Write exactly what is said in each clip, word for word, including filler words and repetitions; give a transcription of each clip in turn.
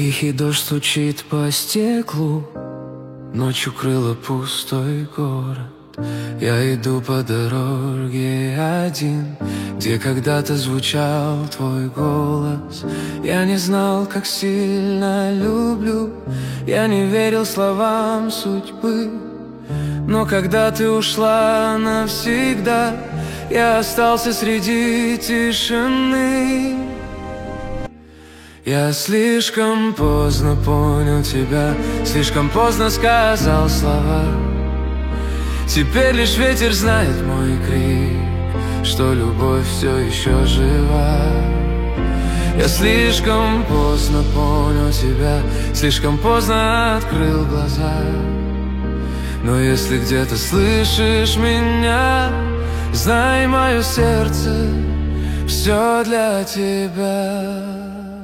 Тихий дождь стучит по стеклу, ночью крыло пустой город. Я иду по дороге один, где когда-то звучал твой голос. Я не знал, как сильно люблю, я не верил словам судьбы. Но когда ты ушла навсегда, я остался среди тишины. Я слишком поздно понял тебя, слишком поздно сказал слова. Теперь лишь ветер знает мой крик, что любовь все еще жива. Я слишком поздно понял тебя, слишком поздно открыл глаза. Но если где-то слышишь меня, знай, мое сердце все для тебя.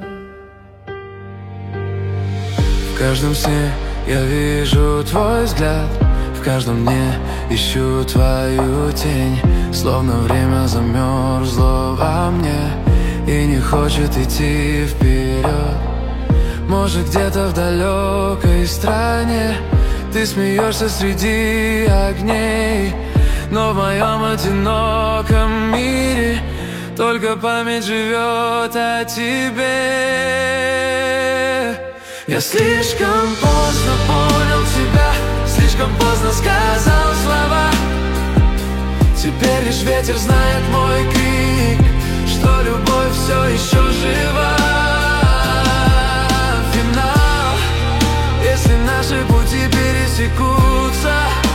В каждом сне я вижу твой взгляд, в каждом дне ищу твою тень. Словно время замерзло во мне и не хочет идти вперед. Может, где-то в далекой стране ты смеешься среди огней, но в моем одиноком мире только память живет о тебе. Я слишком поздно понял тебя, слишком поздно сказал слова. Теперь лишь ветер знает мой крик, что любовь все еще жива. Финал, если наши пути пересекутся,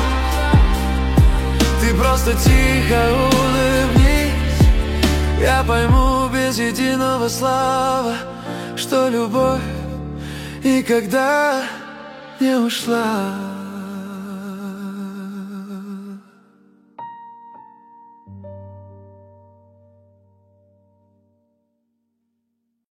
ты просто тихо улыбнись. Я пойму без единого слова, что любовь никогда не ушла.